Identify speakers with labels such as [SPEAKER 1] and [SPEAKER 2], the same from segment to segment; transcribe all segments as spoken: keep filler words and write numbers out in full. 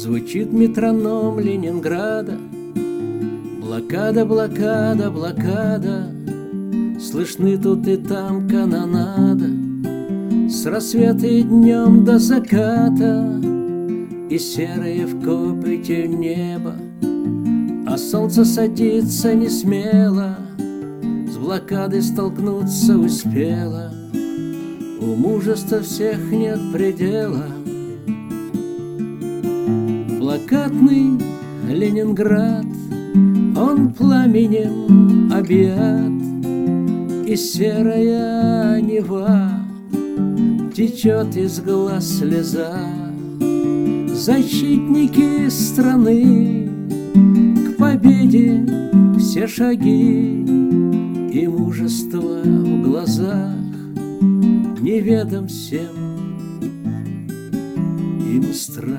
[SPEAKER 1] Звучит метроном Ленинграда. Блокада, блокада, блокада. Слышны тут и там канонада. С рассвета и днем до заката. И серые в копоте небо. А солнце садится не смело. С блокадой столкнуться успела. У мужества всех нет предела. Блокадный Ленинград, он пламенем объят, и серая Нева течет из глаз слеза. Защитники страны, к победе все шаги, и мужество в глазах неведом всем им страх.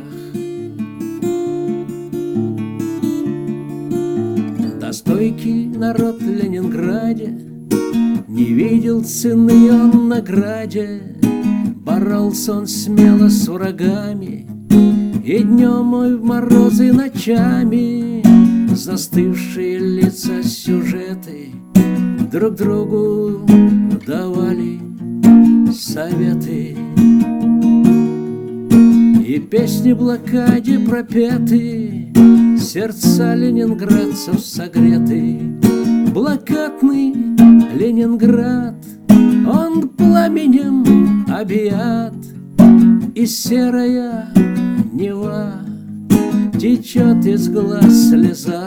[SPEAKER 1] Достойкий народ в Ленинграде не видел цены он награде. Боролся он смело с врагами, и днем, и в морозы, и ночами. Застывшие лица сюжеты друг другу давали советы. И песни блокаде пропеты, сердца ленинградцев согреты. Блокадный Ленинград, он пламенем объят, и серая Нева течет из глаз слеза.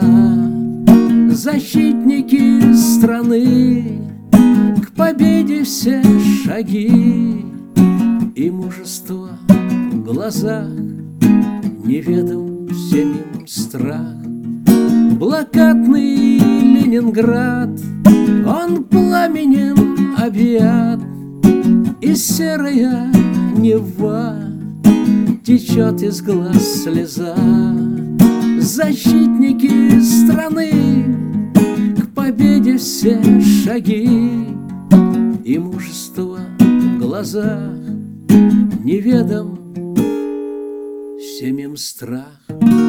[SPEAKER 1] Защитники страны, к победе все шаги, и мужество в глазах неведом всем им страх. Блокадный Ленинград, он пламенем объят, и серая Нева течет из глаз слеза. Защитники страны, к победе все шаги, и мужество в глазах неведом всем им страх.